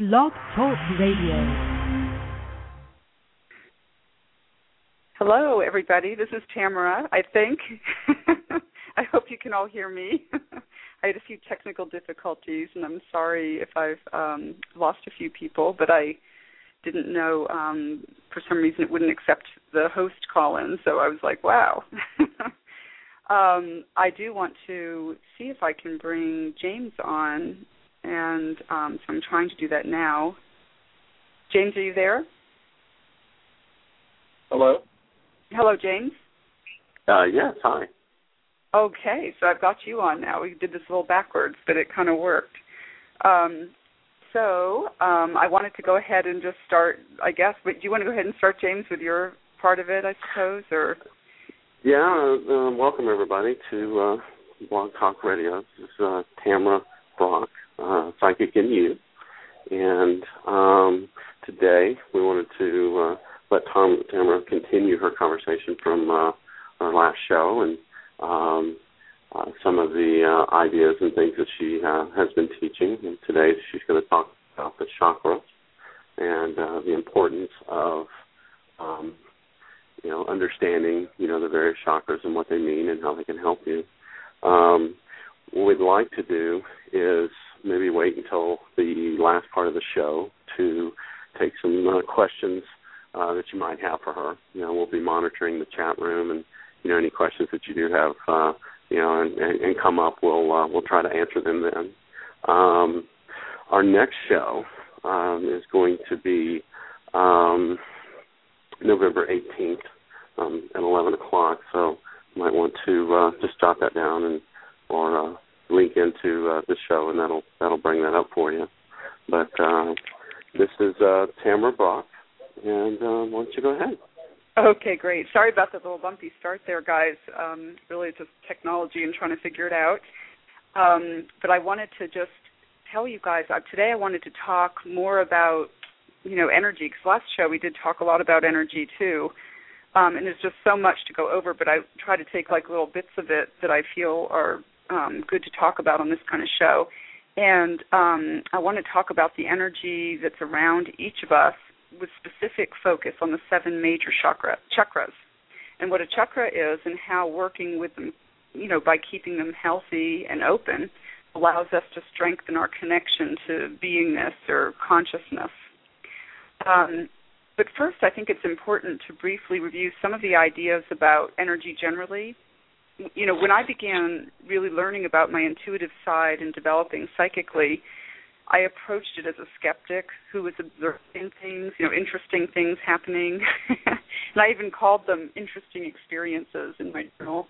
Blog Talk Radio. Hello, everybody. This is Tamara, I think. I hope you can all hear me. I had a few technical difficulties, and I'm sorry if I've lost a few people, but I didn't know for some reason it wouldn't accept the host call-in, so I was like, wow. I do want to see if I can bring James on, and so I'm trying to do that now. James, are you there? Hello? Hello, James? Yes, hi. Okay, so I've got you on now. We did this a little backwards, but it kind of worked. So I wanted to go ahead and just start, I guess. But do you want to go ahead and start, James, with your part of it, I suppose? Or Yeah, welcome, everybody, to Blog Talk Radio. This is Tamara Brock, Psychic in You. And today we wanted to let Tamara continue her conversation from our last show and some of the ideas and things that she has been teaching. And today she's going to talk about the chakras and the importance of, understanding, the various chakras and what they mean and how they can help you. What we'd like to do is maybe wait until the last part of the show to take some questions that you might have for her. We'll be monitoring the chat room, and any questions that you do have, and come up, we'll try to answer them then. Our next show is going to be November 18th at 11 o'clock. So you might want to just jot that down or link into the show, and that'll bring that up for you. But this is Tamara Brock, and why don't you go ahead? Okay, great. Sorry about the little bumpy start there, guys. Really just technology and trying to figure it out. But I wanted to just tell you guys, today I wanted to talk more about, energy, because last show we did talk a lot about energy too. And there's just so much to go over, but I try to take like little bits of it that I feel are good to talk about on this kind of show. And I want to talk about the energy that's around each of us with specific focus on the 7 major chakras, and what a chakra is and how working with them, by keeping them healthy and open, allows us to strengthen our connection to beingness or consciousness. But first, I think it's important to briefly review some of the ideas about energy generally. When I began really learning about my intuitive side and developing psychically, I approached it as a skeptic who was observing things, interesting things happening. And I even called them interesting experiences in my journal.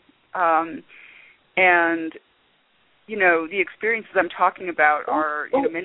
And the experiences I'm talking about are,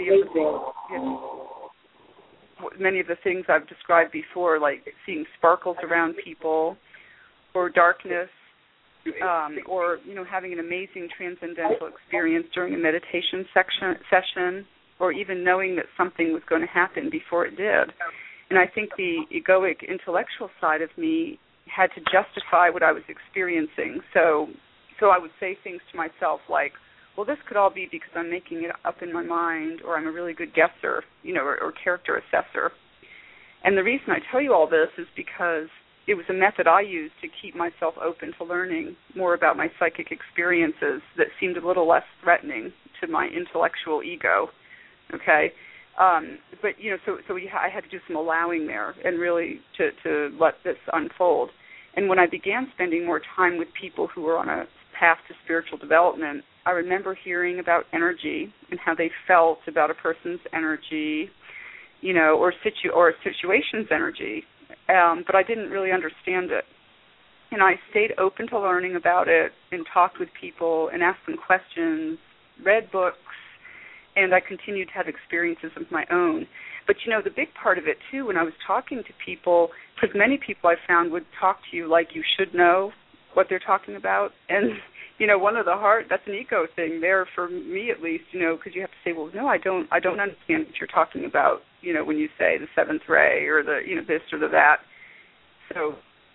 many of the things I've described before, like seeing sparkles around people, or darkness, or having an amazing transcendental experience during a meditation session, or even knowing that something was going to happen before it did. And I think the egoic intellectual side of me had to justify what I was experiencing. So I would say things to myself like, well, this could all be because I'm making it up in my mind, or I'm a really good guesser, or character assessor. And the reason I tell you all this is because it was a method I used to keep myself open to learning more about my psychic experiences that seemed a little less threatening to my intellectual ego. Okay, but I had to do some allowing there and really to let this unfold. And when I began spending more time with people who were on a path to spiritual development, I remember hearing about energy and how they felt about a person's energy, or a situation's energy, but I didn't really understand it. And I stayed open to learning about it and talked with people and asked them questions, read books, and I continued to have experiences of my own. But, the big part of it, too, when I was talking to people, because many people I found would talk to you like you should know what they're talking about. And, one of the that's an ego thing there for me at least, because you have to say, well, no, I don't understand what you're talking about, when you say the 7th ray or the, this or the that. So,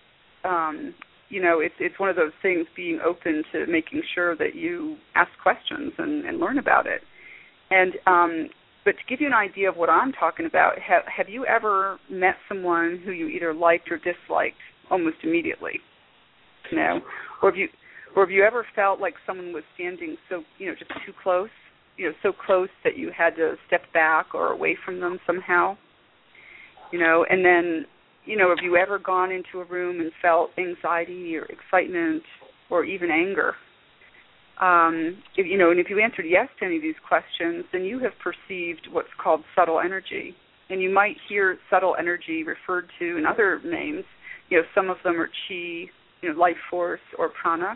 it's one of those things, being open to making sure that you ask questions and learn about it. And But to give you an idea of what I'm talking about, have you ever met someone who you either liked or disliked almost immediately? Or have you ever felt like someone was standing so, just too close, so close that you had to step back or away from them somehow? And then, have you ever gone into a room and felt anxiety or excitement or even anger? And if you answered yes to any of these questions, then you have perceived what's called subtle energy. And you might hear subtle energy referred to in other names. Some of them are chi, life force, or prana.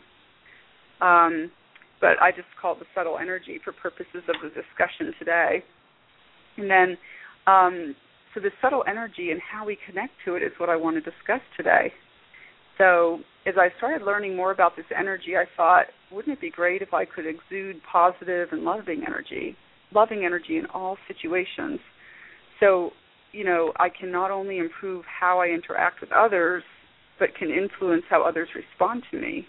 But I just call it the subtle energy for purposes of the discussion today. And then, so the subtle energy and how we connect to it is what I want to discuss today. So as I started learning more about this energy, I thought, wouldn't it be great if I could exude positive and loving energy in all situations? So, I can not only improve how I interact with others, but can influence how others respond to me.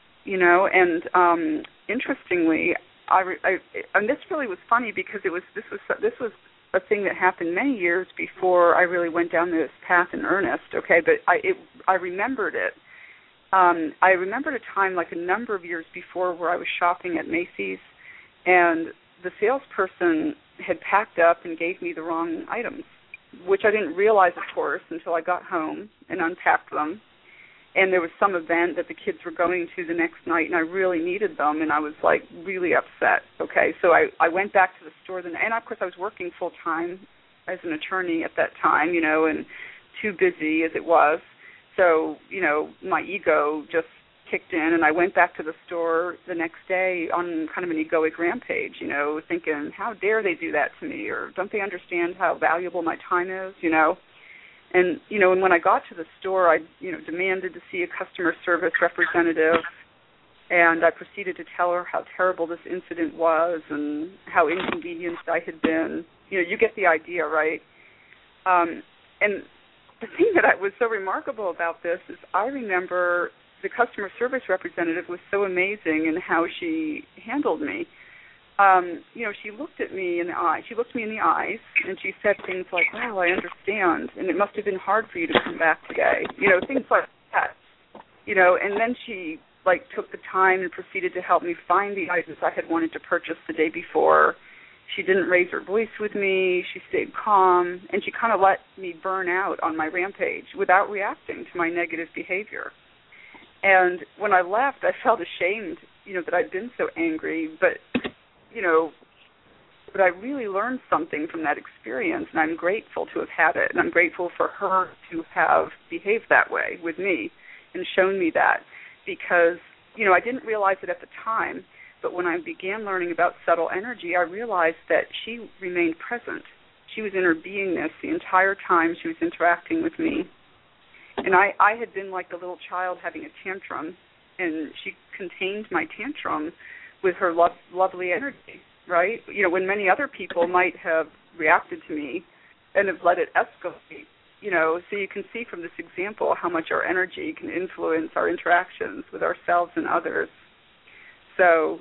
And interestingly, and this really was funny because this was a thing that happened many years before I really went down this path in earnest. Okay, but I remembered it. I remembered a time like a number of years before where I was shopping at Macy's, and the salesperson had packed up and gave me the wrong items, which I didn't realize, of course, until I got home and unpacked them. And there was some event that the kids were going to the next night, and I really needed them, and I was, really upset. Okay, so I went back to the store, and, of course, I was working full-time as an attorney at that time, and too busy as it was. So, my ego just kicked in, and I went back to the store the next day on kind of an egoic rampage, thinking, how dare they do that to me, or don't they understand how valuable my time is, And, and when I got to the store, I, demanded to see a customer service representative, and I proceeded to tell her how terrible this incident was and how inconvenienced I had been. You get the idea, right? And the thing that was so remarkable about this is I remember the customer service representative was so amazing in how she handled me. She looked at me in the eye. She looked me in the eyes, and she said things like, "Well, I understand, and it must have been hard for you to come back today." Things like that. And then she took the time and proceeded to help me find the items I had wanted to purchase the day before. She didn't raise her voice with me. She stayed calm, and she kind of let me burn out on my rampage without reacting to my negative behavior. And when I left, I felt ashamed, that I'd been so angry, but but I really learned something from that experience, and I'm grateful to have had it, and I'm grateful for her to have behaved that way with me and shown me that, because, I didn't realize it at the time, but when I began learning about subtle energy, I realized that she remained present. She was in her beingness the entire time she was interacting with me, and I had been like a little child having a tantrum, and she contained my tantrum with her lovely energy, right? When many other people might have reacted to me and have let it escalate, so you can see from this example how much our energy can influence our interactions with ourselves and others. So,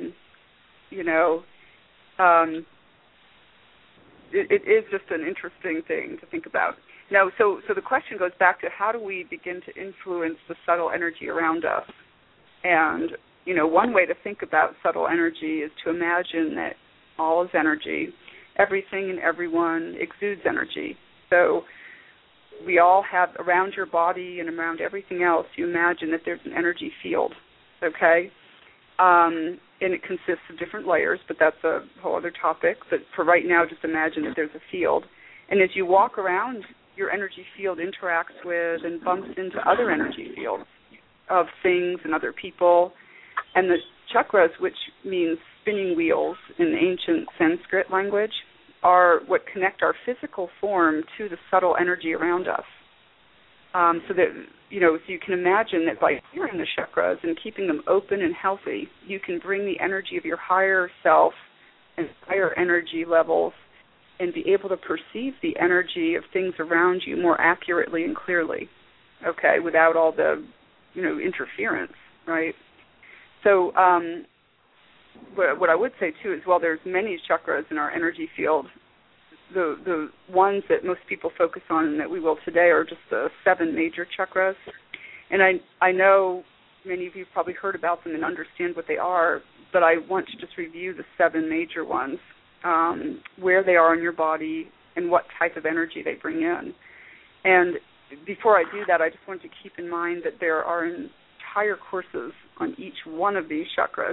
it is just an interesting thing to think about. Now, so the question goes back to how do we begin to influence the subtle energy around us? And one way to think about subtle energy is to imagine that all is energy. Everything and everyone exudes energy. So we all have around your body and around everything else, you imagine that there's an energy field, okay? And it consists of different layers, but that's a whole other topic. But for right now, just imagine that there's a field. And as you walk around, your energy field interacts with and bumps into other energy fields of things and other people. And the chakras, which means spinning wheels in ancient Sanskrit language, are what connect our physical form to the subtle energy around us. So that, so you can imagine that by clearing the chakras and keeping them open and healthy, you can bring the energy of your higher self and higher energy levels and be able to perceive the energy of things around you more accurately and clearly, okay, without all the, interference, right? So what I would say too is, well, there's many chakras in our energy field. The ones that most people focus on and that we will today are just the 7 major chakras. And I know many of you probably heard about them and understand what they are, but I want to just review the 7 major ones, where they are in your body and what type of energy they bring in. And before I do that, I just want to keep in mind that there are entire courses on each one of these chakras.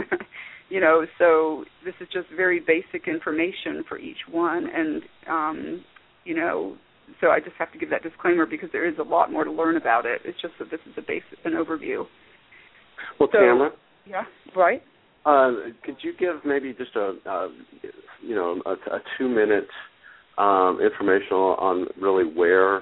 So this is just very basic information for each one. And, so I just have to give that disclaimer because there is a lot more to learn about it. It's just that this is an overview. Well, Tamara? Yeah, right? Could you give maybe just a 2-minute informational on really where,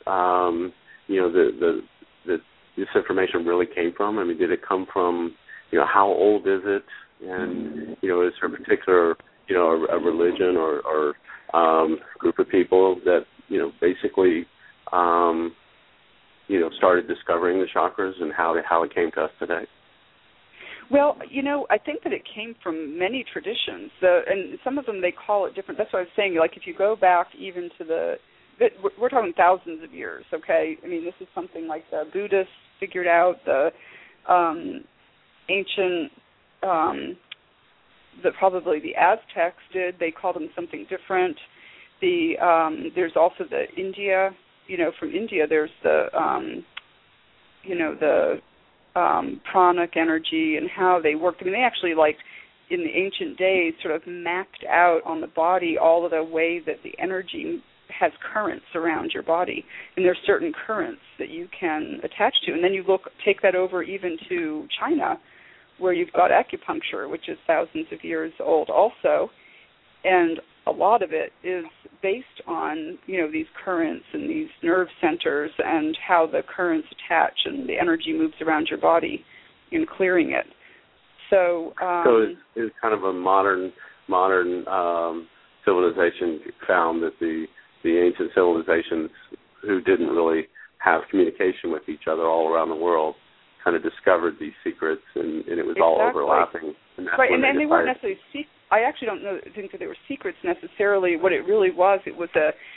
this information really came from? I mean, did it come from, how old is it? And, is there a particular, a religion or group of people that, basically, started discovering the chakras and how it came to us today? Well, I think that it came from many traditions, and some of them they call it different. That's what I was saying. Like if you go back even to we're talking thousands of years, okay? I mean, this is something like the Buddhists figured out, the ancient, probably the Aztecs did. They called them something different. There's also the India, from India there's the pranic energy and how they worked. I mean, they actually, like, in the ancient days sort of mapped out on the body all of the way that the energy has currents around your body. And there's certain currents that you can attach to. And then you take that over even to China, where you've got acupuncture, which is thousands of years old also. And a lot of it is based on, these currents and these nerve centers and how the currents attach and the energy moves around your body in clearing it. So it's kind of a modern civilization found that the ancient civilizations who didn't really have communication with each other all around the world kind of discovered these secrets, and it was all overlapping. And that's right, and then they weren't necessarily secrets. I actually don't think that they were secrets necessarily. What it really was, it was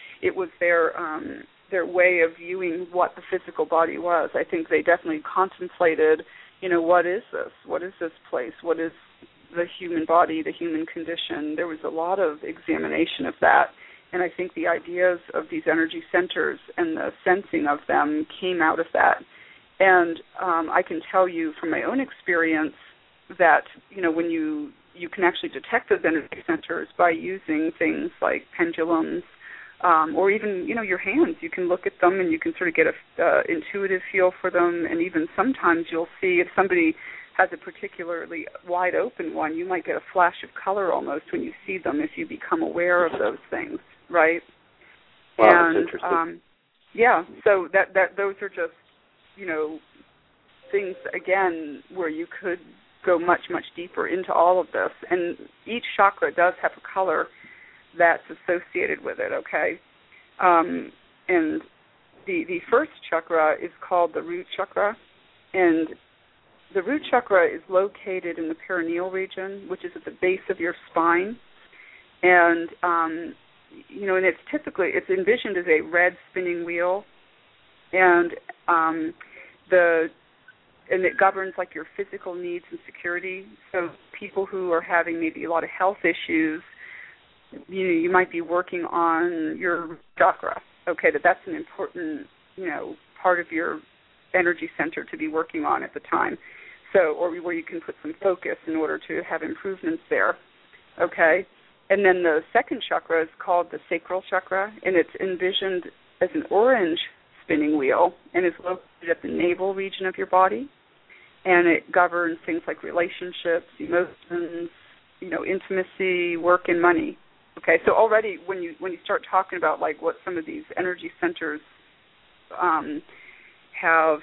their way of viewing what the physical body was. I think they definitely contemplated, what is this? What is this place? What is the human body, the human condition? There was a lot of examination of that, and I think the ideas of these energy centers and the sensing of them came out of that. And I can tell you from my own experience that, when you can actually detect those energy centers by using things like pendulums or even, your hands. You can look at them and you can sort of get an intuitive feel for them. And even sometimes you'll see if somebody has a particularly wide open one, you might get a flash of color almost when you see them if you become aware of those things, right? Wow, that's interesting. So those are just, things, again, where you could go much, much deeper into all of this. And each chakra does have a color that's associated with it, okay? And the first chakra is called the root chakra. And the root chakra is located in the perineal region, which is at the base of your spine. And, and it's envisioned as a red spinning wheel. And it governs like your physical needs and security. So people who are having maybe a lot of health issues, you might be working on your chakra. Okay, that's an important, part of your energy center to be working on at the time. So, or where you can put some focus in order to have improvements there. Okay, and then the second chakra is called the sacral chakra, and it's envisioned as an orange spinning wheel and is located at the navel region of your body, and it governs things like relationships, emotions, intimacy, work, and money. Okay, so already when you start talking about like what some of these energy centers have,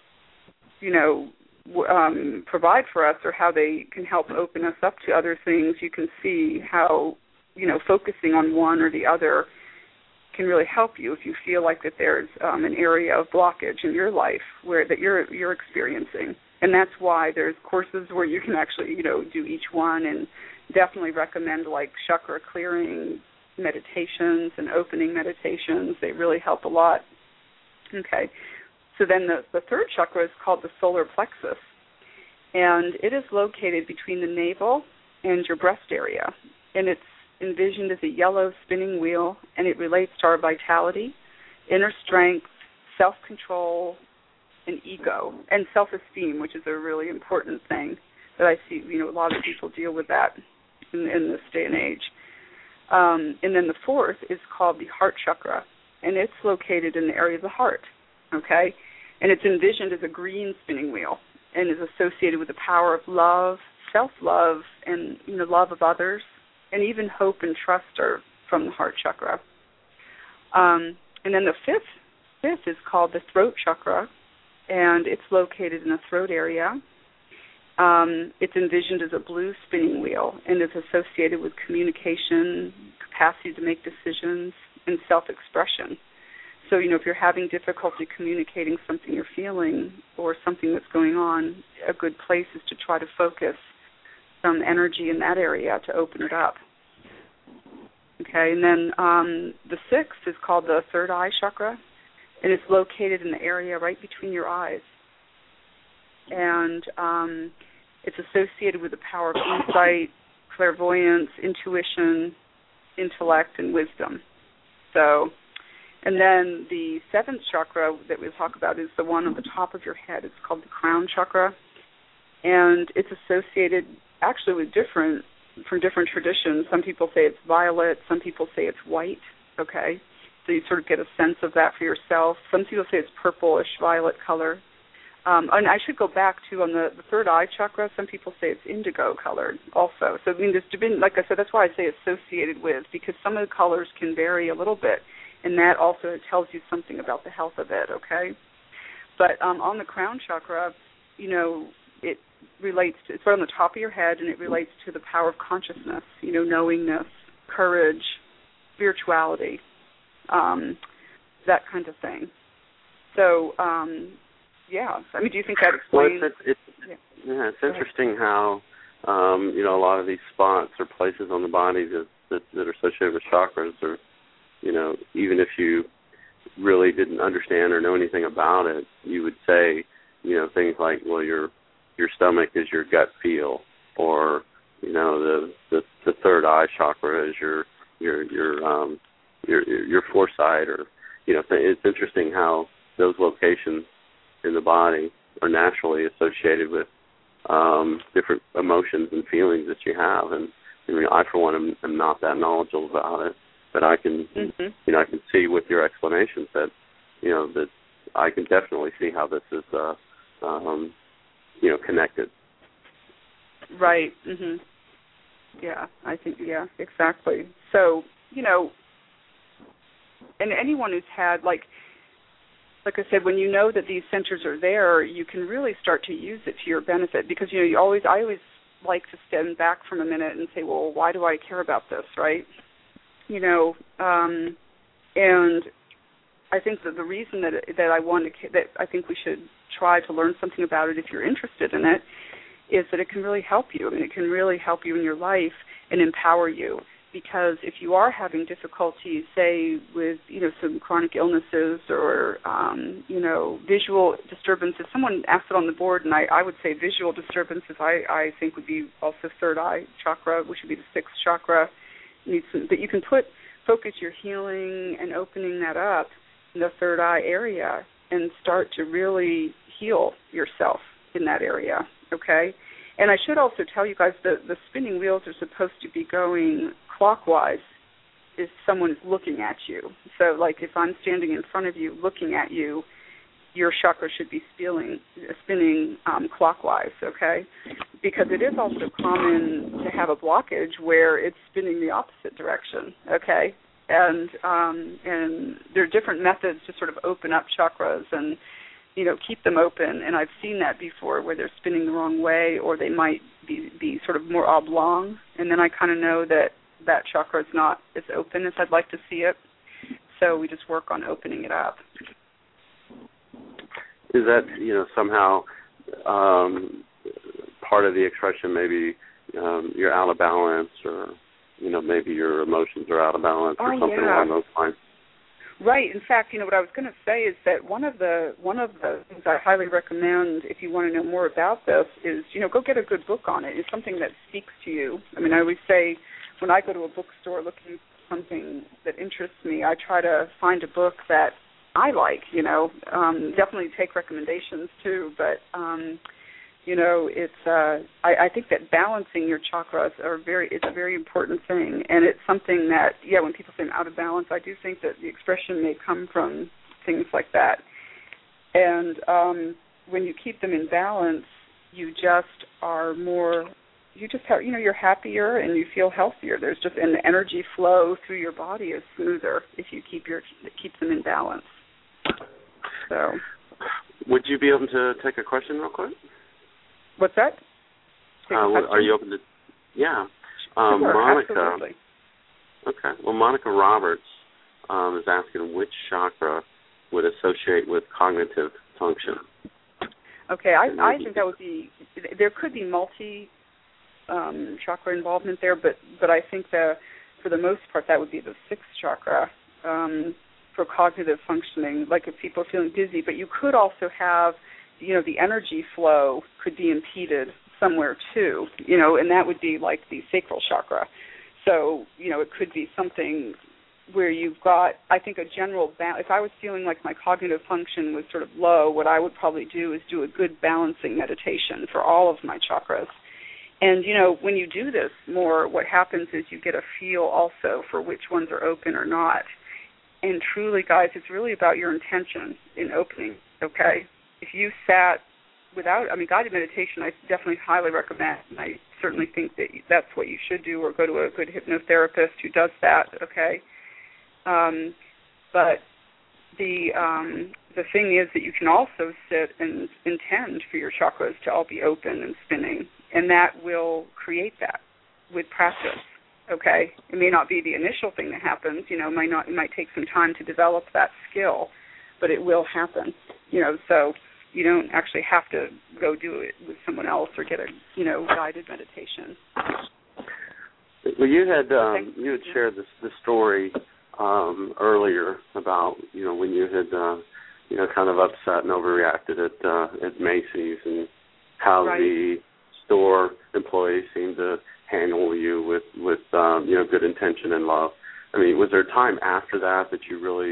provide for us, or how they can help open us up to other things, you can see how focusing on one or the other can really help you if you feel like that there's an area of blockage in your life that you're experiencing. And that's why there's courses where you can actually, do each one, and definitely recommend like chakra clearing meditations and opening meditations. They really help a lot. Okay. So then the third chakra is called the solar plexus, and it is located between the navel and your breast area, and it's envisioned as a yellow spinning wheel, and it relates to our vitality, inner strength, self-control, and ego, and self-esteem, which is a really important thing that I see, a lot of people deal with that in this day and age. And then the fourth is called the heart chakra, and it's located in the area of the heart, okay? And it's envisioned as a green spinning wheel and is associated with the power of love, self-love, and, love of others, and even hope and trust are from the heart chakra. And then the fifth is called the throat chakra, and it's located in the throat area. It's envisioned as a blue spinning wheel and is associated with communication, capacity to make decisions, and self-expression. So, if you're having difficulty communicating something you're feeling or something that's going on, a good place is to try to focus some energy in that area to open it up. Okay, and then the sixth is called the third eye chakra, and it's located in the area right between your eyes. And it's associated with the power of insight, clairvoyance, intuition, intellect, and wisdom. So, and then the seventh chakra that we'll talk about is the one on the top of your head. It's called the crown chakra, and it's associated actually with different traditions. Some people say it's violet, some people say it's white, okay? So you sort of get a sense of that for yourself. Some people say it's purplish violet color. And I should go back to on the third eye chakra, some people say it's indigo colored also. So, like I said, that's why I say associated with, because some of the colors can vary a little bit, and that also tells you something about the health of it, okay? But on the crown chakra, it relates to, it's right on the top of your head, and it relates to the power of consciousness, knowingness, courage, spirituality, that kind of thing. So, do you think that explains? Well, it's interesting how, a lot of these spots or places on the body that are associated with chakras are, even if you really didn't understand or know anything about it, you would say, things like, well, your stomach is your gut feel, or, the third eye chakra is your foresight, or, it's interesting how those locations in the body are naturally associated with different emotions and feelings that you have. And I, for one, am not that knowledgeable about it, but I can, I can see with your explanations that, that I can definitely see how this is, connected. Right. Yeah, I think, exactly. So, and anyone who's had, like I said, when you know that these centers are there, you can really start to use it to your benefit, because, I always like to stand back from a minute and say, well, why do I care about this, right? And I think that the reason that I think we should try to learn something about it if you're interested in it is that it can really help you. It can really help you in your life and empower you. Because if you are having difficulties, say, with, some chronic illnesses or, visual disturbances, someone asked it on the board, and I would say visual disturbances, I think would be also third eye chakra, which would be the sixth chakra. But you can focus your healing and opening that up in the third eye area and start to really heal yourself in that area, okay? And I should also tell you guys that the spinning wheels are supposed to be going clockwise if someone is looking at you. So, like, if I'm standing in front of you looking at you, your chakra should be spinning clockwise, okay? Because it is also common to have a blockage where it's spinning the opposite direction, okay? And there are different methods to sort of open up chakras and, keep them open. And I've seen that before, where they're spinning the wrong way, or they might be sort of more oblong. And then I kind of know that chakra is not as open as I'd like to see it. So we just work on opening it up. Is that, somehow part of the expression maybe you're out of balance, or maybe your emotions are out of balance, or something along those lines. Right. In fact, what I was going to say is that one of the things I highly recommend if you want to know more about this is, go get a good book on it. It's something that speaks to you. I mean, I always say when I go to a bookstore looking for something that interests me, I try to find a book that I like, definitely take recommendations too, but it's I think that balancing your chakras is a very important thing, and it's something that when people say I'm out of balance, I do think that the expression may come from things like that. And when you keep them in balance, you just are more. You just have, you're happier and you feel healthier. There's just an energy flow through your body is smoother if you keep them in balance. So, would you be able to take a question real quick? What's that? Are you open to? Yeah. Sure, Monica. absolutely. Okay. Well, Monica Roberts is asking which chakra would associate with cognitive function. Okay, I think that would be. There could be multi chakra involvement there, but I think for the most part that would be the sixth chakra for cognitive functioning. Like if people are feeling dizzy, but you could also have. The energy flow could be impeded somewhere too, and that would be like the sacral chakra. So, it could be something where you've got, I think, a general balance. If I was feeling like my cognitive function was sort of low, what I would probably do is do a good balancing meditation for all of my chakras. And, when you do this more, what happens is you get a feel also for which ones are open or not. And truly, guys, it's really about your intention in opening, okay? If you sat guided meditation, I definitely highly recommend, and I certainly think that that's what you should do, or go to a good hypnotherapist who does that, okay? But the thing is that you can also sit and intend for your chakras to all be open and spinning, and that will create that with practice, okay? It may not be the initial thing that happens, it might take some time to develop that skill, but it will happen, so you don't actually have to go do it with someone else or get a, guided meditation. Well, you had shared the story earlier about, when you had, kind of upset and overreacted at Macy's, and how the store employees seemed to handle you with good intention and love. I mean, was there a time after that you really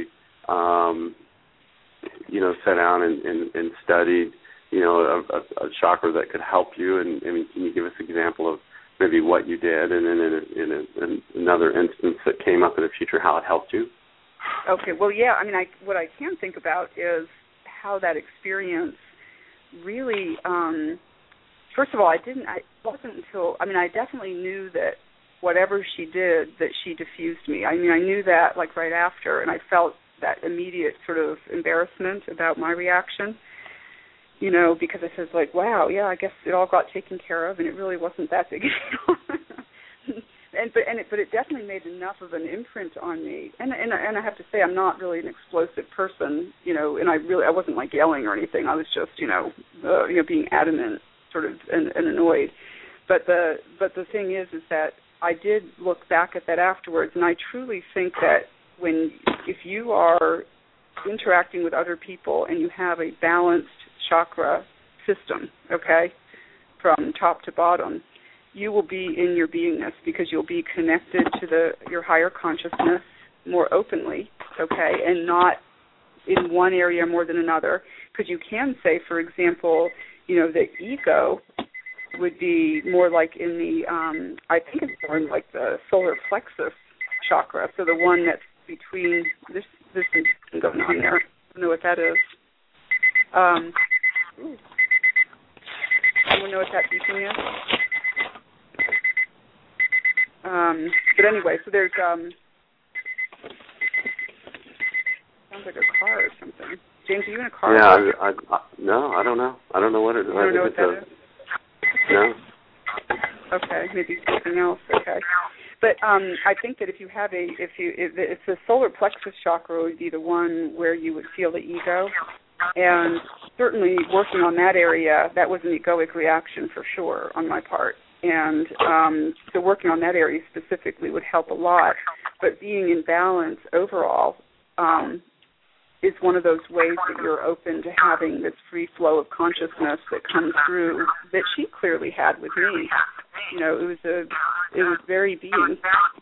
sat down and studied, a chakra that could help you? And can you give us an example of maybe what you did, and then in another instance that came up in the future, how it helped you? Okay. Well, yeah. I mean, what I can think about is how that experience really. First of all, I definitely knew that whatever she did, that she diffused me. I mean, I knew that like right after, and I felt that immediate sort of embarrassment about my reaction, because I said like, wow, yeah, I guess it all got taken care of, and it really wasn't that big a deal. But it definitely made enough of an imprint on me, and I have to say I'm not really an explosive person, and I wasn't like yelling or anything. I was just being adamant, sort of, and annoyed. But the thing is that I did look back at that afterwards, and I truly think that if you are interacting with other people and you have a balanced chakra system, okay, from top to bottom, you will be in your beingness, because you'll be connected to your higher consciousness more openly, okay, and not in one area more than another. Because you can say, for example, the ego would be more like in the, I think it's more in like the solar plexus chakra, so the one that's between this thing going on there. I don't know what that is. Anyone know what that beeping is? But anyway, so there's sounds like a car or something. James, are you in a car? Yeah, no, I don't know. I don't know what it is. You don't know what that is? No. Okay, maybe something else. Okay. But I think that if it's the solar plexus chakra would be the one where you would feel the ego, And certainly working on that area, that was an egoic reaction for sure on my part. And so working on that area specifically would help a lot. But being in balance overall is one of those ways that you're open to having this free flow of consciousness that comes through that she clearly had with me. You know, it was very being.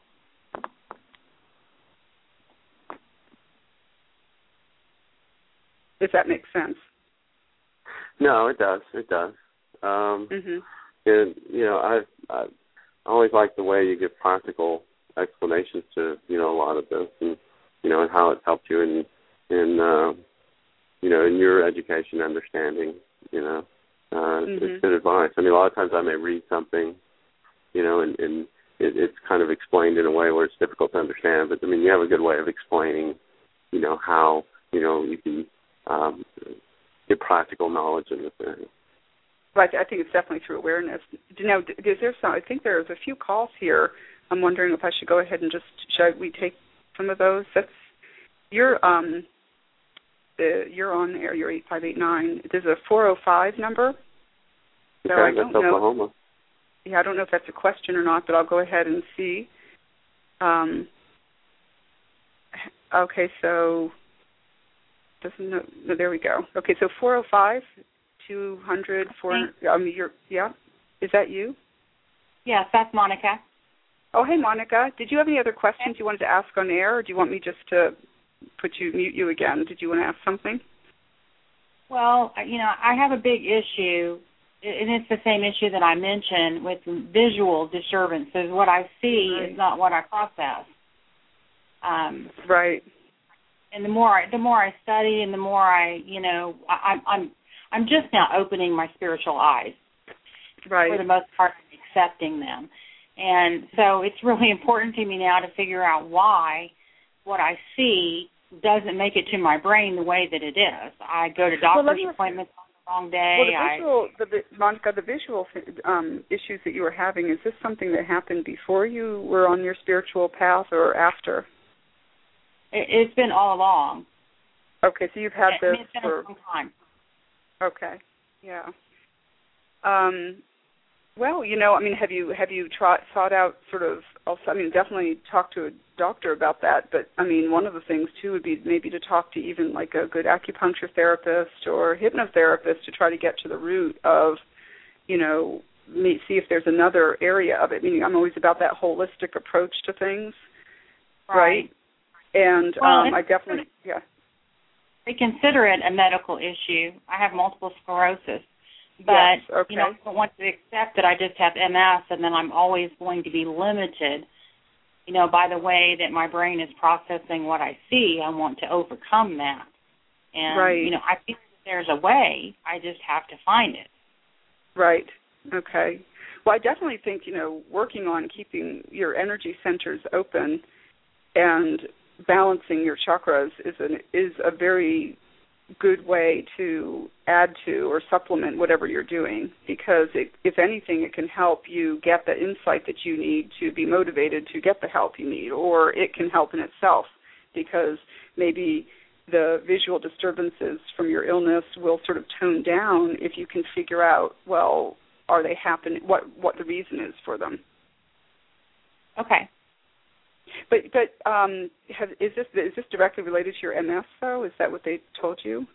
If that makes sense. No, it does. It does. Mm-hmm. And you know, I always like the way you give practical explanations to a lot of this, and and how it's helped you in in your education understanding. It's good advice. I mean, a lot of times I may read something, and it's kind of explained in a way where it's difficult to understand. But I mean, you have a good way of explaining, how you can get practical knowledge in this area. But I think it's definitely through awareness. Now, I think there's a few calls here. I'm wondering if I should go ahead and should we take some of those? You're on air. You're 8589. There's a 405 number. So okay, that's Oklahoma. Yeah, I don't know if that's a question or not, but I'll go ahead and see. Okay, so there we go. Okay, so 405. 200, 400, is that you? Yes, that's Monica. Oh, hey, Monica. Did you have any other questions you wanted to ask on air, or do you want me just to mute you again? Did you want to ask something? Well, I have a big issue, and it's the same issue that I mentioned with visual disturbances. What I see is not what I process. Right. And the more I study, and the more I'm just now opening my spiritual eyes. Right. For the most part, I'm accepting them. And so it's really important to me now to figure out why what I see doesn't make it to my brain the way that it is. I go to doctor's appointments on the wrong day. Monica, the visual issues that you were having, is this something that happened before you were on your spiritual path or after? It's been all along. Okay, so you've had this it's been for a long time. Okay. Yeah. Well, have you sought out sort of? Definitely talk to a doctor about that. But one of the things too would be maybe to talk to even like a good acupuncture therapist or hypnotherapist to try to get to the root of, see if there's another area of it. Meaning, I'm always about that holistic approach to things, right? And I definitely, yeah. They consider it a medical issue. I have multiple sclerosis, but yes, okay. I don't want to accept that I just have MS, and then I'm always going to be limited, by the way that my brain is processing what I see. I want to overcome that, and I think there's a way. I just have to find it. Right. Okay. Well, I definitely think working on keeping your energy centers open and balancing your chakras is a very good way to add to or supplement whatever you're doing, because if anything, it can help you get the insight that you need to be motivated to get the help you need, or it can help in itself, because maybe the visual disturbances from your illness will sort of tone down if you can figure out, well, are they happening, what the reason is for them. Okay. But is this directly related to your MS, though? Is that what they told you?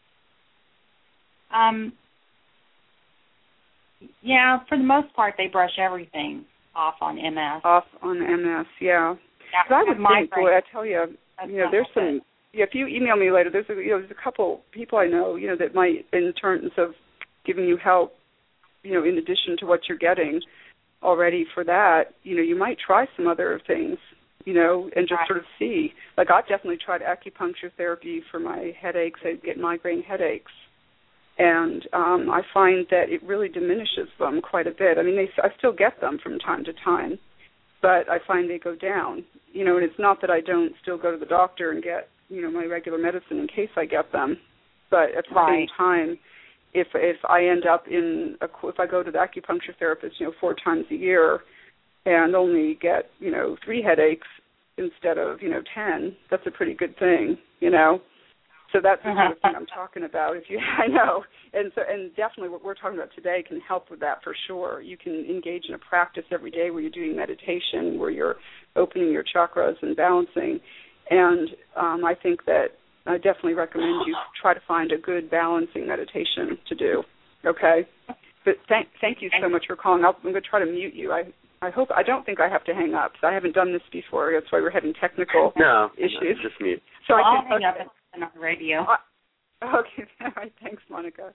Yeah, for the most part, they brush everything off on MS. Off on MS, yeah. Yeah, I would think, boy, I tell you, there's some. Yeah, if you email me later, there's a couple people I know, that might, in terms of giving you help, in addition to what you're getting already for that, you might try some other things. And just sort of see. Like, I've definitely tried acupuncture therapy for my headaches. I get migraine headaches. And I find that it really diminishes them quite a bit. I still get them from time to time, but I find they go down. And it's not that I don't still go to the doctor and get, my regular medicine in case I get them. But at the same time, if I end up if I go to the acupuncture therapist, 4 times a year, and only get, 3 headaches instead of, 10, that's a pretty good thing, So that's the kind of thing I'm talking about. I know, and definitely what we're talking about today can help with that for sure. You can engage in a practice every day where you're doing meditation, where you're opening your chakras and balancing. And I think that I definitely recommend you try to find a good balancing meditation to do. Okay, but thank you so much for calling up. I'm going to try to mute you. I don't think I have to hang up. So I haven't done this before. That's why we're having technical issues. No, just mute. So I'll hang up on the radio. Okay, all right. Thanks, Monica.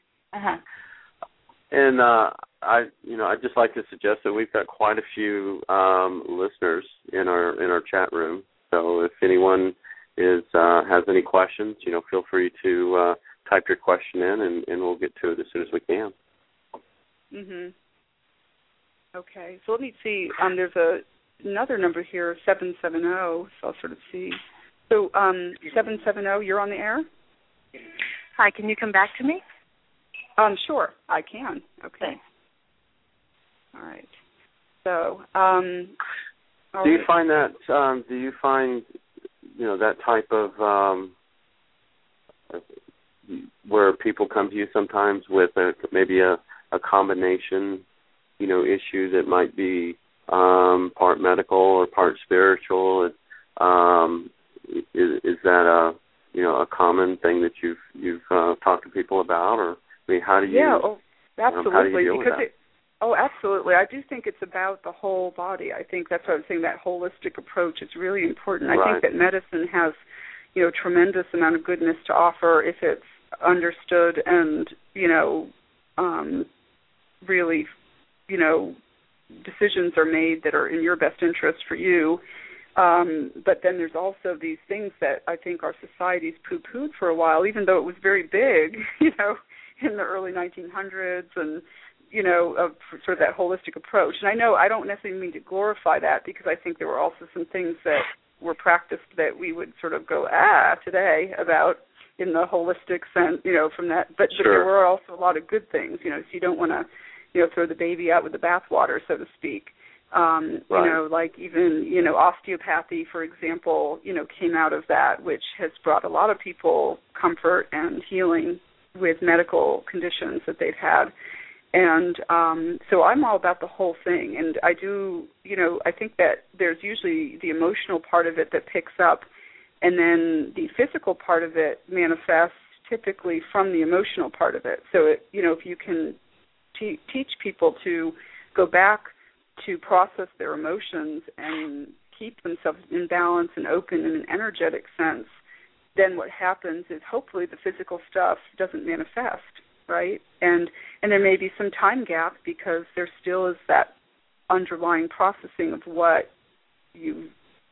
And I'd just like to suggest that we've got quite a few listeners in our chat room. So if anyone has any questions, feel free to type your question in, and we'll get to it as soon as we can. Mhm. Okay. So let me see. There's another number here, 770. So I'll sort of see. So 770, you're on the air? Hi, can you come back to me? Sure, I can. Okay. Thanks. All right. So, do you find that? Do you find that type of where people come to you sometimes with maybe a combination, issue that might be part medical or part spiritual? Is that a common thing that you've talked to people about, or how do you? Yeah, absolutely. How do you deal with that? Absolutely. I do think it's about the whole body. I think that's what I was saying. That holistic approach is really important. Right. I think that medicine has, tremendous amount of goodness to offer if it's understood and really, decisions are made that are in your best interest for you. But then there's also these things that I think our society's poo-pooed for a while, even though it was very big, in the early 1900s, and of sort of that holistic approach. And I know I don't necessarily mean to glorify that, because I think there were also some things that were practiced that we would sort of go today about in the holistic sense, from that. But there were also a lot of good things, so you don't want to throw the baby out with the bathwater, so to speak. Right. Like even, osteopathy, for example, came out of that, which has brought a lot of people comfort and healing with medical conditions that they've had. And so I'm all about the whole thing. And I do, I think that there's usually the emotional part of it that picks up, and then the physical part of it manifests typically from the emotional part of it. So, if you can teach people to go back to process their emotions and keep themselves in balance and open in an energetic sense, then what happens is hopefully the physical stuff doesn't manifest, right? And there may be some time gap, because there still is that underlying processing of what you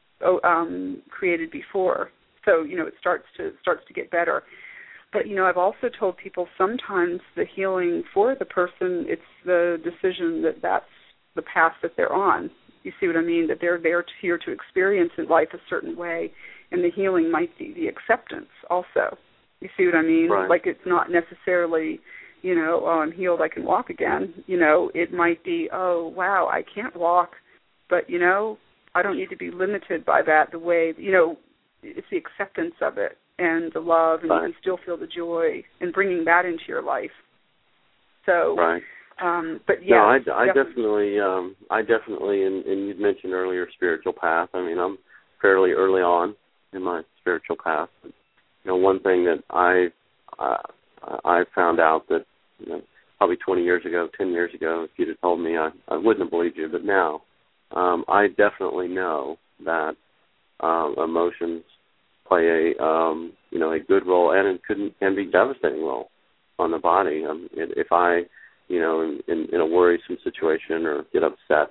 created before. So, it starts to get better. But, I've also told people sometimes the healing for the person, it's the decision that's the path that they're on. You see what I mean? That they're here to experience in life a certain way, and the healing might be the acceptance also. You see what I mean? Right. Like, it's not necessarily, I'm healed, I can walk again. It might be, oh, wow, I can't walk, but, I don't need to be limited by that. The way, it's the acceptance of it and the love, and you can still feel the joy, and bringing that into your life. So, right. But yeah, no, I definitely, and you'd mentioned earlier spiritual path. I mean, I'm fairly early on in my spiritual path. One thing that I found out that probably 20 years ago, 10 years ago, if you'd have told me, I wouldn't have believed you. But now, I definitely know that emotions play a good role, and it can be devastating role on the body. If I in a worrisome situation or get upset,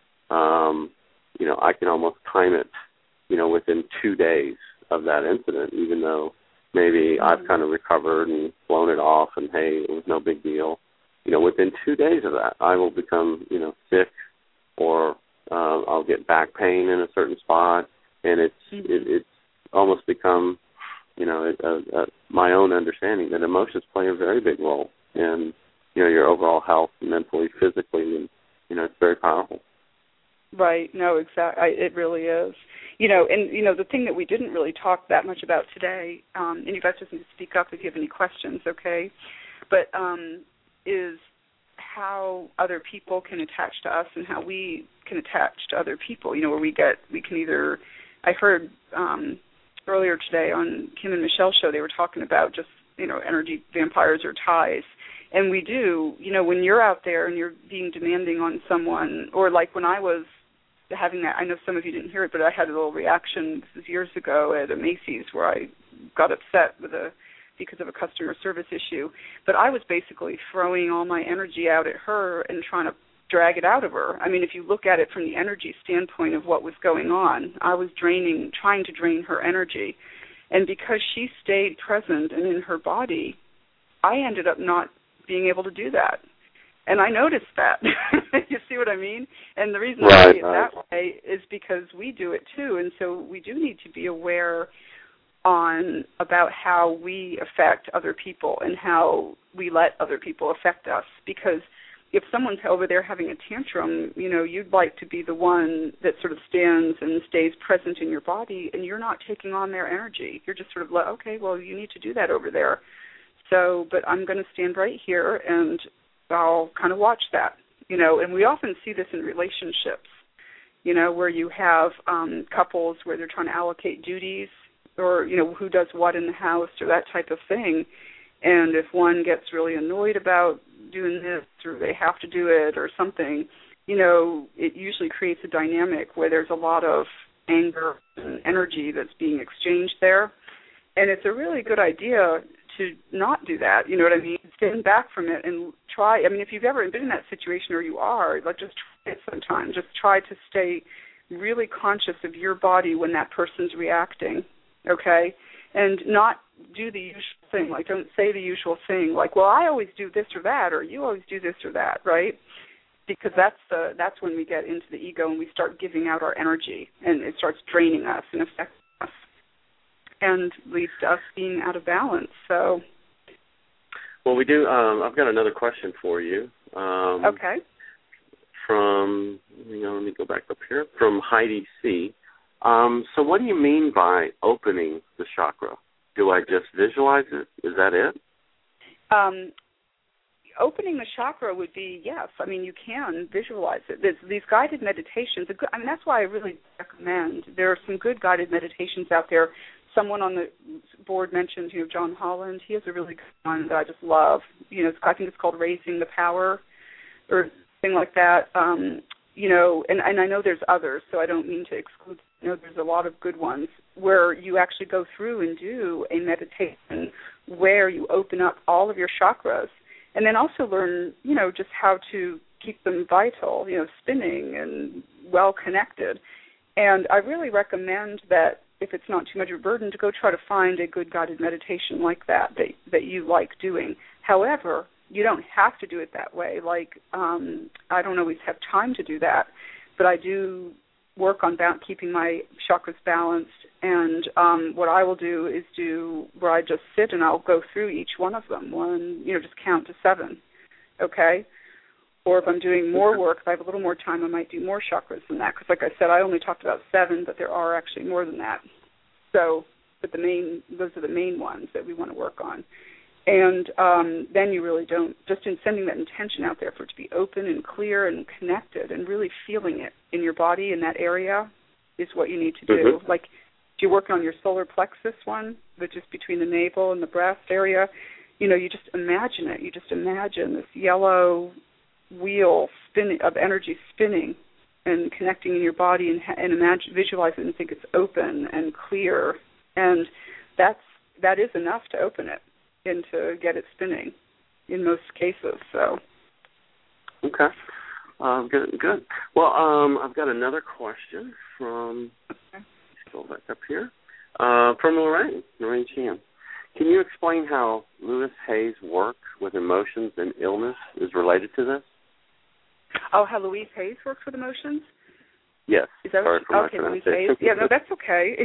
I can almost time it, within 2 days of that incident, even though maybe I've kind of recovered and blown it off and, hey, it was no big deal. Within 2 days of that, I will become, sick, or I'll get back pain in a certain spot, and it's almost become, my own understanding that emotions play a very big role in, your overall health, mentally, physically, and, it's very powerful. Right. No, exactly. It really is. And the thing that we didn't really talk that much about today, and you guys just need to speak up if you have any questions, okay? But is how other people can attach to us and how we can attach to other people. Where we can either. I heard earlier today on Kim and Michelle's show, they were talking about just energy vampires or ties. And we do, when you're out there and you're being demanding on someone, or like when I was having that, I know some of you didn't hear it, but I had a little reaction, this was years ago at a Macy's where I got upset because of a customer service issue. But I was basically throwing all my energy out at her and trying to drag it out of her. I mean, if you look at it from the energy standpoint of what was going on, I was trying to drain her energy. And because she stayed present and in her body, I ended up not being able to do that. And I noticed that. You see what I mean? And the reason I say it that way is because we do it too. And so we do need to be aware about how we affect other people and how we let other people affect us. Because if someone's over there having a tantrum, you'd like to be the one that sort of stands and stays present in your body, and you're not taking on their energy. You're just sort of like, okay, well, you need to do that over there. So, but I'm going to stand right here and I'll kind of watch that, and we often see this in relationships, where you have couples where they're trying to allocate duties or, who does what in the house or that type of thing. And if one gets really annoyed about doing this or they have to do it or something, it usually creates a dynamic where there's a lot of anger and energy that's being exchanged there. And it's a really good idea to not do that, you know what I mean? Stand back from it and try. I mean, if you've ever been in that situation or you are, like just try it sometime. Just try to stay really conscious of your body when that person's reacting, okay? And not do the usual thing. Like, don't say the usual thing, like, well, I always do this or that, or you always do this or that, right? Because that's when we get into the ego and we start giving out our energy, and it starts draining us and affecting us, and leads to us being out of balance. So, well, we do. I've got another question for you. Okay. From let me go back up here. From Heidi C. So, what do you mean by opening the chakra? Do I just visualize it? Is that it? Opening the chakra would be, yes. I mean, you can visualize it. These guided meditations, that's why I really recommend. There are some good guided meditations out there. Someone on the board mentioned, John Holland. He has a really good one that I just love. I think it's called Raising the Power or something like that. And I know there's others, so I don't mean to exclude. There's a lot of good ones where you actually go through and do a meditation where you open up all of your chakras and then also learn, just how to keep them vital, spinning and well connected. And I really recommend that if it's not too much of a burden, to go try to find a good guided meditation like that you like doing. However, you don't have to do it that way. Like, I don't always have time to do that, but I do work on keeping my chakras balanced. And what I will do is where I just sit and I'll go through each one of them. Just count to 7, okay? Or if I'm doing more work, if I have a little more time, I might do more chakras than that. Because like I said, I only talked about 7, but there are actually more than that. So, but those are the main ones that we want to work on. And then you really don't, just in sending that intention out there for it to be open and clear and connected and really feeling it in your body in that area is what you need to do. Mm-hmm. Like, if you're working on your solar plexus one, which is between the navel and the breast area, you just imagine it. You just imagine this yellow wheel of energy spinning and connecting in your body and visualize it and think it's open and clear. And that is enough to open it and to get it spinning in most cases. So. Okay. Good. Well, I've got another question from, go back up here, from Lorraine Chan. Can you explain how Louise Hay's work with emotions and illness is related to this? Oh, how Louise Hay's works with emotions? Yes. Is that Sorry for okay, Louise Hay's. Yeah, no, that's okay.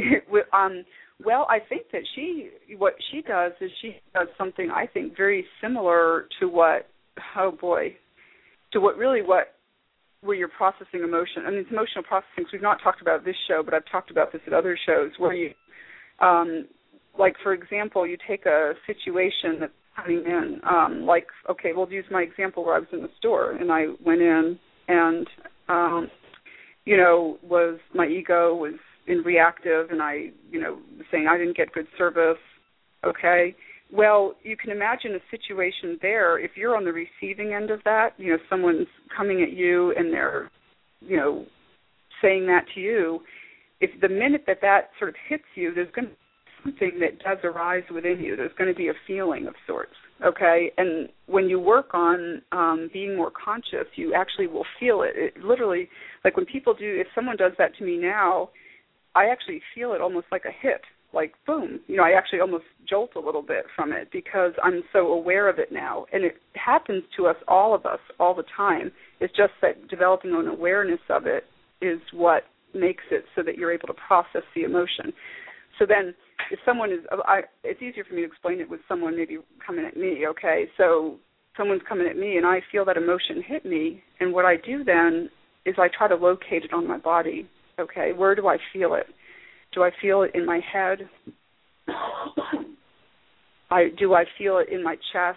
Well, I think that what she does is she does something I think very similar to what where you're processing emotion. I mean, it's emotional processing. So we've not talked about this show, but I've talked about this at other shows where you, like, for example, you take a situation that's coming in. Like, okay, we'll use my example where I was in the store and I went in and, you know, my ego was in reactive and I, you know, saying I didn't get good service, okay? Well, you can imagine a situation there, if you're on the receiving end of that, you know, someone's coming at you and they're, you know, saying that to you, if the minute that sort of hits you, there's going to be something that does arise within you. There's going to be a feeling of sorts, okay? And when you work on being more conscious, you actually will feel it. It literally, like when people do, if someone does that to me now, I actually feel it almost like a hit. Like, boom, you know, I actually almost jolt a little bit from it because I'm so aware of it now. And it happens to us, all of us, all the time. It's just that developing an awareness of it is what makes it so that you're able to process the emotion. So then if someone is, it's easier for me to explain it with someone maybe coming at me, okay? So someone's coming at me and I feel that emotion hit me, and what I do then is I try to locate it on my body, okay? Where do I feel it? Do I feel it in my head? Do I feel it in my chest?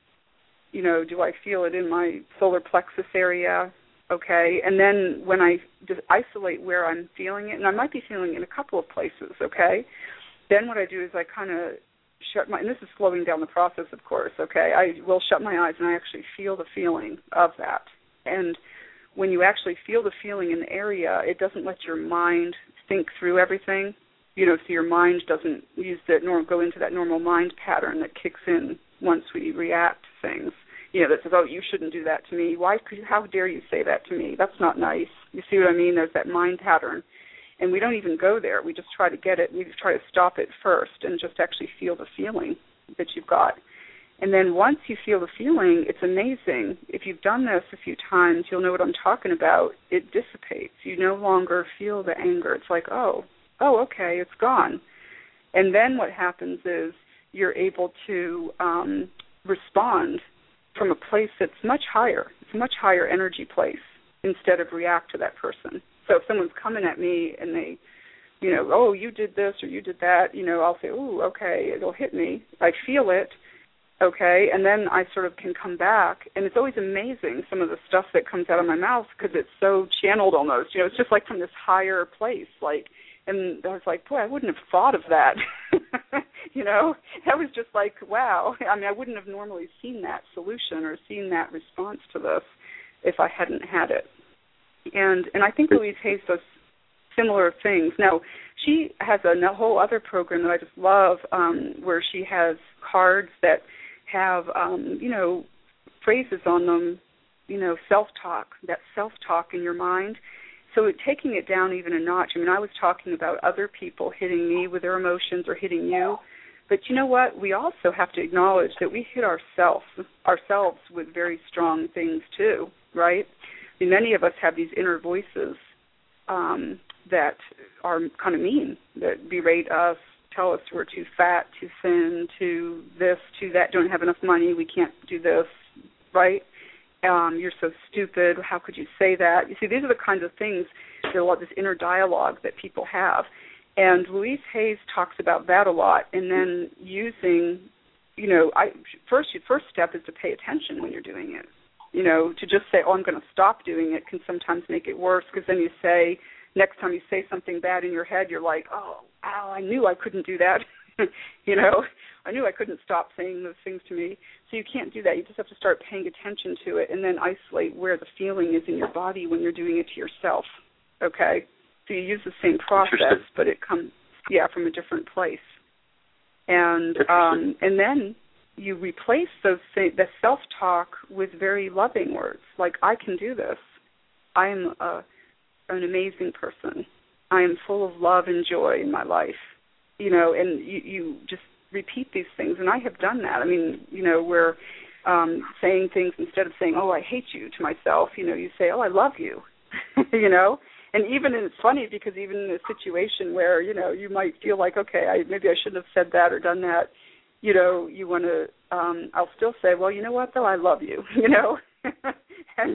You know, do I feel it in my solar plexus area? Okay, and then when I just isolate where I'm feeling it, and I might be feeling it in a couple of places, okay, then what I do is I kind of and this is slowing down the process, of course, okay, I will shut my eyes and I actually feel the feeling of that. And when you actually feel the feeling in the area, it doesn't let your mind think through everything, you know, so your mind doesn't go into that normal mind pattern that kicks in once we react to things, you know, that says, oh, you shouldn't do that to me. How dare you say that to me? That's not nice. You see what I mean? There's that mind pattern. And we don't even go there. We just try to get it. We just try to stop it first and just actually feel the feeling that you've got. And then once you feel the feeling, it's amazing. If you've done this a few times, you'll know what I'm talking about. It dissipates. You no longer feel the anger. It's like, oh, okay, it's gone. And then what happens is you're able to respond from a place that's much higher. It's a much higher energy place instead of react to that person. So if someone's coming at me and they, you know, oh, you did this or you did that, you know, I'll say, ooh, okay, it'll hit me. I feel it. Okay, and then I sort of can come back, and it's always amazing some of the stuff that comes out of my mouth because it's so channeled almost. You know, it's just like from this higher place, like, and I was like, boy, I wouldn't have thought of that. You know, that was just like, wow. I mean, I wouldn't have normally seen that solution or seen that response to this if I hadn't had it. And I think Louise Hayes does similar things. Now, she has a whole other program that I just love where she has cards that have, you know, phrases on them, you know, self-talk, that self-talk in your mind. So taking it down even a notch. I mean, I was talking about other people hitting me with their emotions or hitting you. But you know what? We also have to acknowledge that we hit ourselves with very strong things too, right? I mean, many of us have these inner voices that are kind of mean, that berate us, tell us we're too fat, too thin, too this, too that, don't have enough money, we can't do this, right? You're so stupid, how could you say that? You see, these are the kinds of things, there's a lot of this inner dialogue that people have. And Louise Hayes talks about that a lot, and then using, you know, your first step is to pay attention when you're doing it. You know, to just say, oh, I'm going to stop doing it can sometimes make it worse because then you say, next time you say something bad in your head, you're like, oh, ow, I knew I couldn't do that. You know, I knew I couldn't stop saying those things to me. So you can't do that. You just have to start paying attention to it and then isolate where the feeling is in your body when you're doing it to yourself, okay? So you use the same process, but it comes, from a different place. And then you replace the self-talk with very loving words, like, I can do this. I am an amazing person. I am full of love and joy in my life. You know, and you just repeat these things, and I have done that. I mean, you know, we're saying things instead of saying, oh, I hate you to myself, you know, you say, oh, I love you, you know. And it's funny because even in a situation where, you know, you might feel like, okay, maybe I shouldn't have said that or done that, you know, you want to, I'll still say, well, you know what, though, I love you, you know. And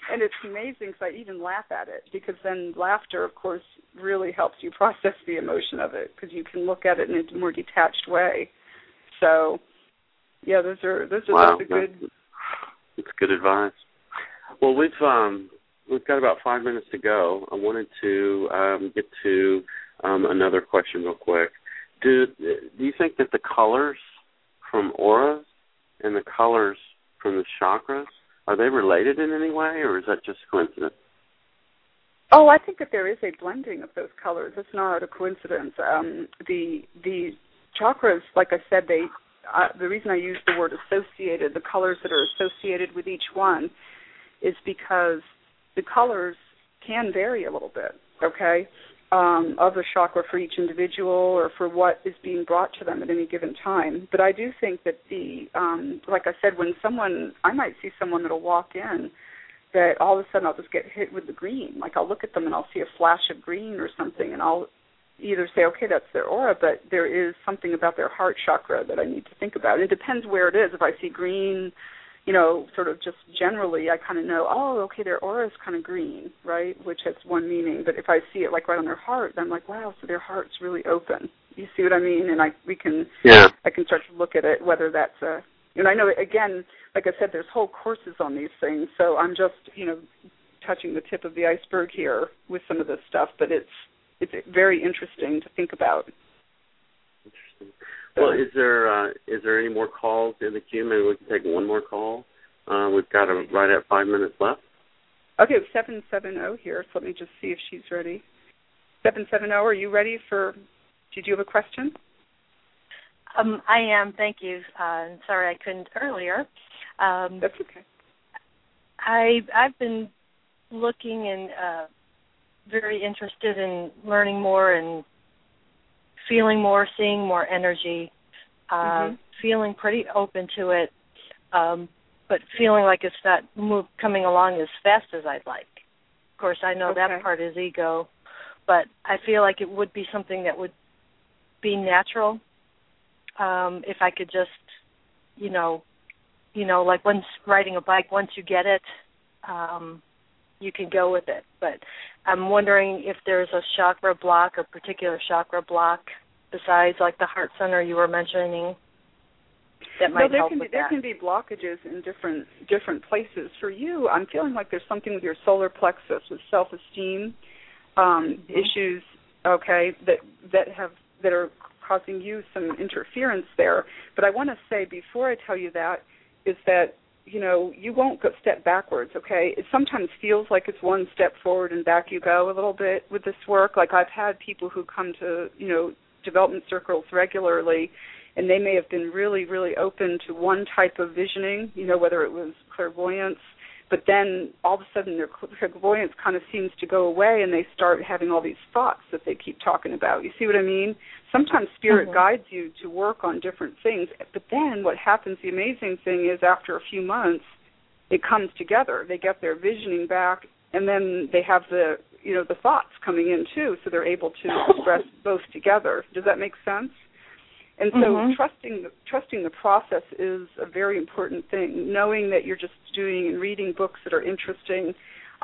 And it's amazing because I even laugh at it, because then laughter, of course, really helps you process the emotion of it, because you can look at it in a more detached way. So, yeah, those are wow, that's a good. It's good advice. Well, we've got about 5 minutes to go. I wanted to get to another question real quick. Do you think that the colors from auras and the colors from the chakras, are they related in any way, or is that just coincidence? Oh, I think that there is a blending of those colors. It's not a coincidence. The chakras, like I said, the reason I use the word associated, the colors that are associated with each one, is because the colors can vary a little bit, okay, of the chakra for each individual or for what is being brought to them at any given time. But I do think that like I said, I might see someone that'll walk in that all of a sudden I'll just get hit with the green. Like I'll look at them and I'll see a flash of green or something, and I'll either say, okay, that's their aura, but there is something about their heart chakra that I need to think about. It depends where it is. If I see green, sort of just generally, I kind of know, oh, okay, their aura is kind of green, right, which has one meaning. But if I see it like right on their heart, then I'm like, wow, so their heart's really open. You see what I mean? And I can start to look at it, whether that's and I know, again, like I said, there's whole courses on these things, so I'm just, touching the tip of the iceberg here with some of this stuff, but it's very interesting to think about. Interesting. Well, is there any more calls in the queue? Maybe we can take one more call. We've got right at 5 minutes left. Okay, 770 here, so let me just see if she's ready. 770, are you ready did you have a question? I am, thank you. Sorry I couldn't earlier. That's okay. I've been looking and very interested in learning more and feeling more, seeing more energy, feeling pretty open to it, but feeling like it's not coming along as fast as I'd like. Of course, I know that part is ego, but I feel like it would be something that would be natural if I could just, like once riding a bike, once you get it, you can go with it. But I'm wondering if there's a chakra block, a particular chakra block, besides like the heart center you were mentioning, that might help with that. There can be blockages in different places. For you, I'm feeling like there's something with your solar plexus, with self-esteem issues, okay, that are causing you some interference there. But I want to say before I tell you that is that, you won't go step backwards, okay? It sometimes feels like it's one step forward and back you go a little bit with this work. Like I've had people who come to, development circles regularly, and they may have been really, really open to one type of visioning, whether it was clairvoyance, but then all of a sudden their clairvoyance kind of seems to go away and they start having all these thoughts that they keep talking about. You see what I mean? Sometimes spirit guides you to work on different things, but then what happens, the amazing thing is after a few months, it comes together. They get their visioning back, and then they have the thoughts coming in too, so they're able to express both together. Does that make sense? And so trusting the process is a very important thing, knowing that you're just doing and reading books that are interesting.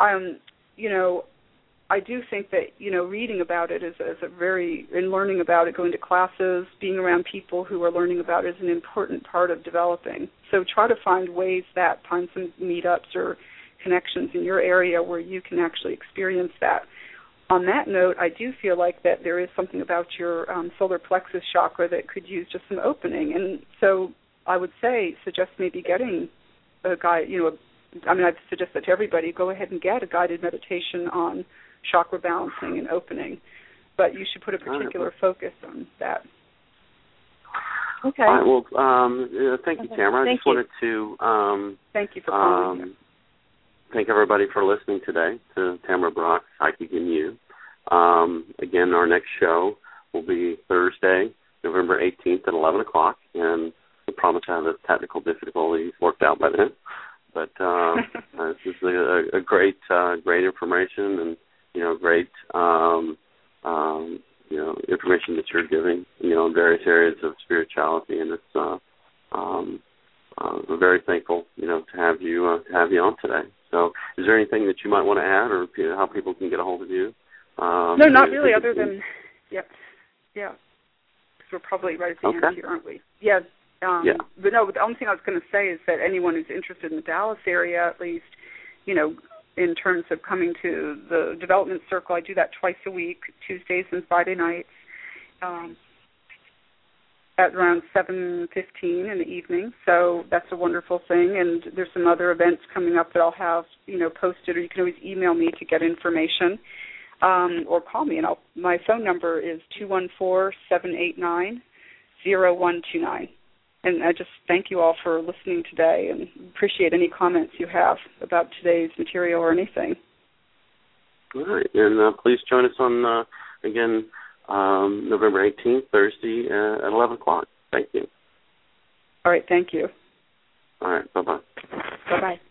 I do think that, reading about it is and learning about it, going to classes, being around people who are learning about it is an important part of developing. So try to find some meetups or connections in your area where you can actually experience that. On that note, I do feel like that there is something about your solar plexus chakra that could use just some opening. And so I would suggest maybe getting a guide, I suggest that to everybody, go ahead and get a guided meditation on chakra balancing and opening. But you should put a particular focus on that. Okay. All right, well, thank you, Tamara. I just wanted to thank you for calling. Thank everybody for listening today to Tamara Brock, Psychic and You. Again, our next show will be Thursday, November 18th at 11 o'clock, and we promise to have the technical difficulties worked out by then. But this is a great information and, great, information that you're giving, in various areas of spirituality, and it's we're very thankful, to have you on today. So, is there anything that you might want to add, or how people can get a hold of you? No, not really. Other than, yeah. Because we're probably right at the end here, aren't we? Yeah. But no, the only thing I was going to say is that anyone who's interested in the Dallas area, at least, in terms of coming to the development circle, I do that twice a week, Tuesdays and Friday nights, at around 7:15 in the evening. So that's a wonderful thing. And there's some other events coming up that I'll have, posted, or you can always email me to get information, or call me. And my phone number is 214-789-0129. And I just thank you all for listening today, and appreciate any comments you have about today's material or anything. All right. And please join us on, again, November 18th, Thursday at 11 o'clock. Thank you. All right. Thank you. All right. Bye-bye. Bye-bye.